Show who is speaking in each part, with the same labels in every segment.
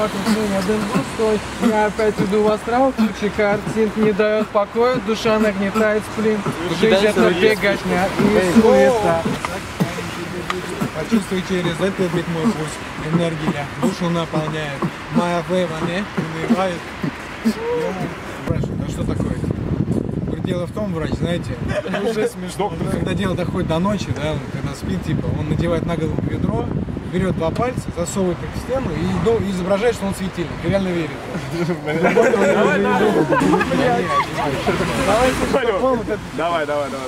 Speaker 1: окружение дым густой. Я опять иду в астрал, куча картин не дает покоя, душа нагнетает сплин. Жизнь это беготня и суета.
Speaker 2: Почувствуй через этот бит мой пульс, энергия душу наполняет. Моя фейва не унывает. Врач, да что такое? Дело в том, врач, знаете, уже смешно. Когда дело доходит до ночи, да, когда спит, типа, он надевает на голову ведро, берет два пальца, засовывает их в стену и изображает, что он светильник. И реально верит.
Speaker 3: Давай.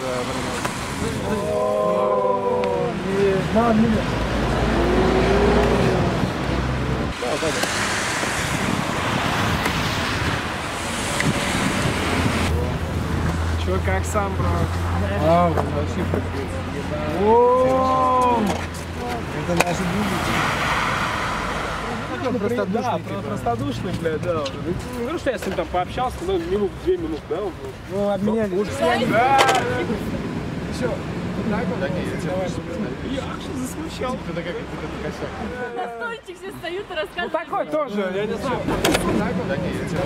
Speaker 1: Чё, как сам, бро? Вообще
Speaker 2: Это наши друзья.
Speaker 3: Да, простодушный, блядь, да. Не говорю, что я с ним там пообщался, ну, минут, 2 минуты, да?
Speaker 2: Ну, обменялись.
Speaker 3: Да.
Speaker 1: Все. Так вот?
Speaker 3: Я аж засмущал.
Speaker 4: На стульчик все встают и рассказывают.
Speaker 3: Ну, такой тоже, я не знаю.
Speaker 1: Так вот?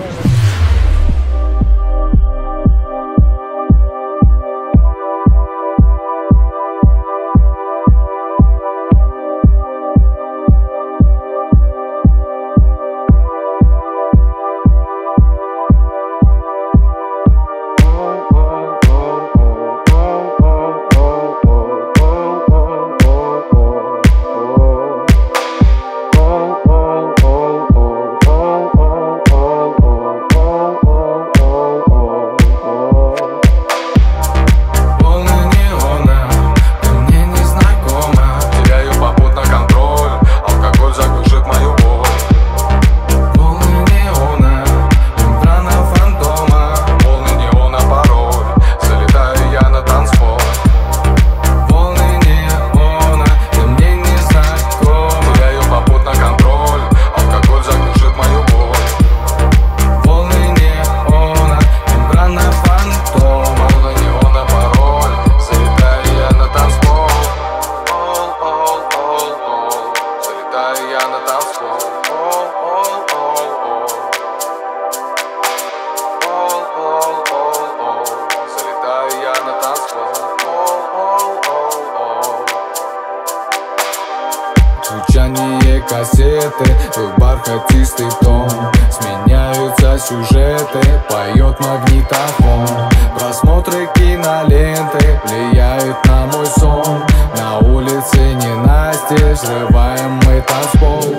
Speaker 5: Звучание кассеты, твой бархатистый тон. Сменяются сюжеты, поет магнитофон. Просмотры киноленты влияют на мой сон. На улице ненастье, взрываем мы танцпол.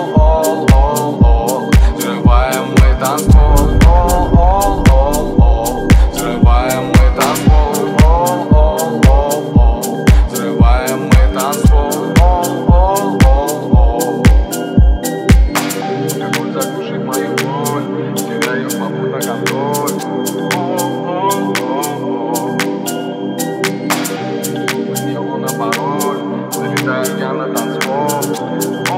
Speaker 5: Взрываем мы танцпол. Взрываем мы танцпол. Взрываем мы танцпол. Огонь заглушит мою боль, теряю попутно контроль. Выбил на пароль, залетаю я на танцпол.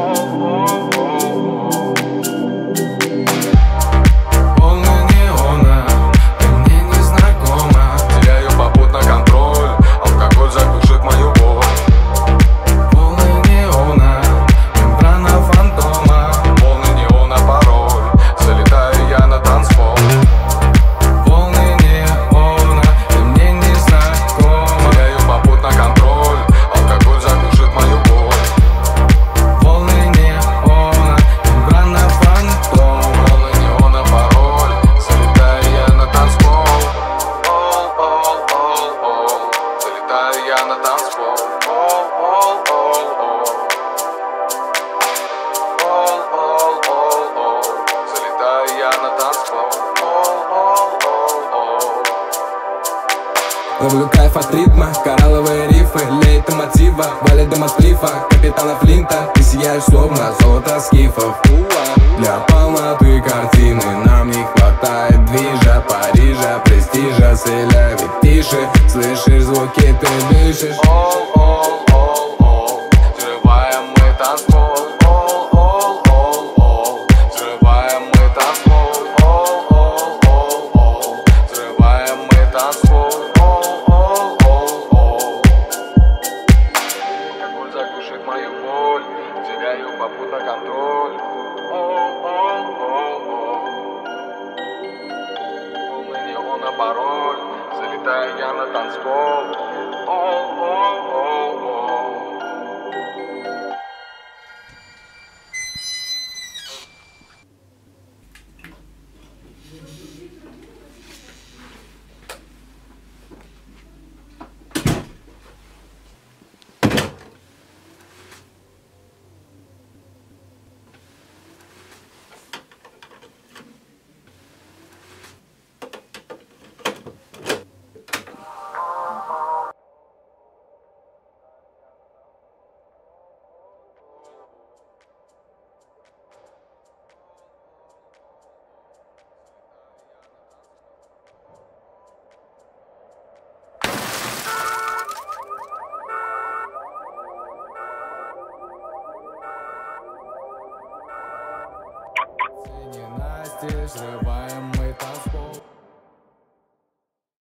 Speaker 5: Волны неона, ты мне не знакома. Теряю попутно контроль, алкоголь заглушит мою боль. Волны неона, мембрана фантома. Волны неона, пароль, залетаю я на танцпол. Волны неона, ты мне не знакома. Теряю попутно контроль, алкоголь заглушит мою боль. Волны неона, мембрана фантома. Волны неона, пароль, залетаю я на танцпол. Залетаю я на танцпол. Залетаю я на танцпол.
Speaker 6: Ловлю кайф от ритма, коралловые рифы, лейтмотива, валит дым от плифа, капитана Флинта. Ты сияешь словно золото скифов. Для полноты картины нам не хватает движа, Парижа, престижа, селя, ведь тише. Слышишь звуки, ты дышишь. Взрываем мы танцпол. Взрываем мы танцпол. Взрываем мы танцпол. Алкоголь заглушит мою боль, теряю попутно контроль.
Speaker 5: танцпол.
Speaker 6: Настежь, срываем